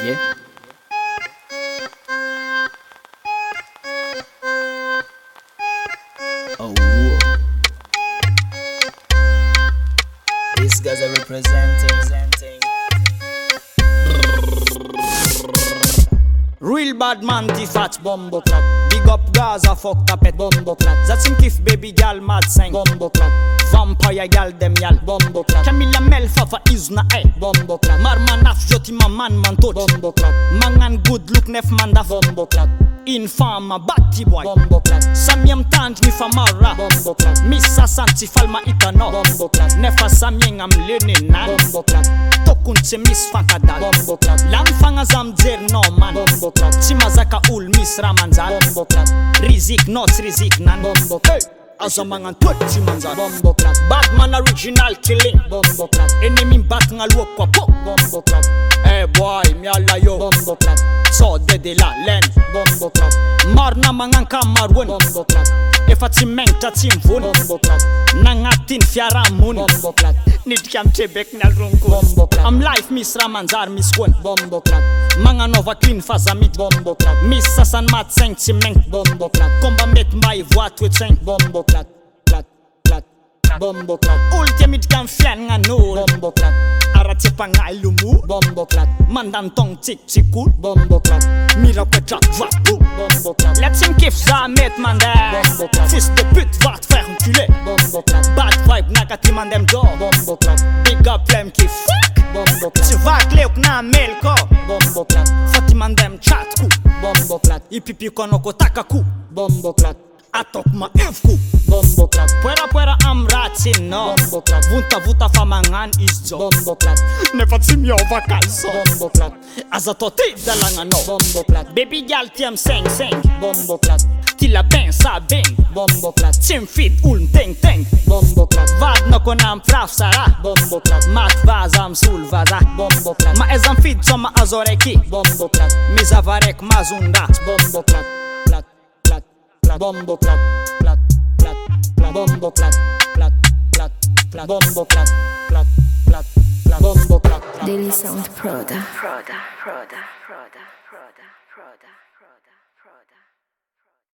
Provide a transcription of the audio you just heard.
Yeah. Oh, these guys are representing real bad man, T-Fat Bombo Clat. Big up Gaza, fuck tapet Bombo Clat. That's him kiff baby gal mad sang Bombo Clat. Vampire gal dem yal Bombo Clat. Camilla Mel Fafa Izna Bombo Clat. Marman af joti ma man touch Bombo Clat. Mangan good look nef manda Bombo Clat. Infama batty boy Bombo Clat. Samyam tanj mi famara Bombo Clat. Missa santi falma itano Bombo Clat. Nefa samyeng am lenin nan Bombo Clat. Tokun se miss fankadal Bombo Clat. Lam fanga zam der no man Bombo Clat. Timazaka ul miss ramanzal Bombo Clat. Rizik not rizik nan Bombo Clat. Azamangan twet Timanzal Bombo Clat. Bad man original killing Bombo Clat. Enemy bat ngal wok kwa pok Bombo Clat. Hey boy mi ala yo Bombo Clat. So dede la len Bombo Clat. Marna mangan kamar won Bombo Clat. Efa timeng ta timfun Bombo Clat. Nangatin fiara mun Bombo Clat. Nid kam tebek nal runko Bombo Clat. Am life miss ramanzar miss kon Bombo Clat. Mangan nova clean fazamit Bombo Clat. Miss sasan mat seng timeng Bombo Clat. Komba met my voix twit seng Bombo Clat. Bombo Clat. Ultimate kan fian nga nul Bombo Clat. Arate pangai lumu Bombo Clat. Mandan tong tik tikul Bombo Clat. Mira pe chat va tout Bombo Clat. Let him kiff zamet manda Bombo Clat. Fils de pute va te faire enculer Bombo Clat. Bad vibe nakati mandem do Bombo Clat. Big up lem ki fuck Bombo Clat. Tu va kleok na melko Bombo Clat. Fati mandem chat ku Bombo Clat. Ipipi konoko takaku Bombo Clat. Atok ma evku Bombo Clat. Puera am ratin no Bombo Clat. Vuta famangan is jo Bombo Clat. Never see me over calzo Bombo Clat. Azatote dalanga no Bombo Clat. Baby gal tiam seng Bombo Clat. Tila ben sa beng Bombo Clat. Tim fit ulm teng Bombo Clat. Vad no konam fraf sara Bombo Clat. Mat vazam sul vaza Bombo Clat. Ma ezam fit soma azoreki Bombo Clat. Mizavarek mazunda Bombo Clat. Bombo Clat. Bombo Clat. Bombo Clat. Bombo Clat. Daily Sound Proda.